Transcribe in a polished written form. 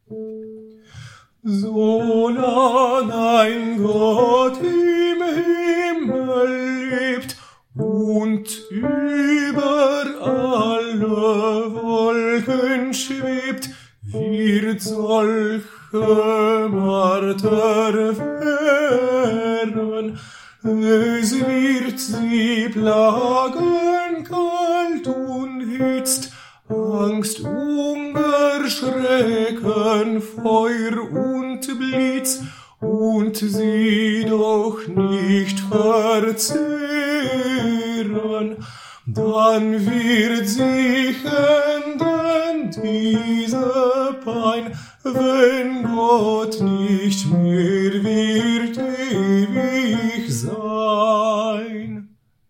Solang ein Gott im Himmel lebt und über alle Wolken schwebt, wird solche Marter wehren. Es wird sie plagen, kalt und hitzt, Angst, Hunger, Schrecken, Feuer und Blitz, und sie doch nicht verzehren. Dann wird sich enden diese Pein, wenn Gott nicht mehr wird ewig sein.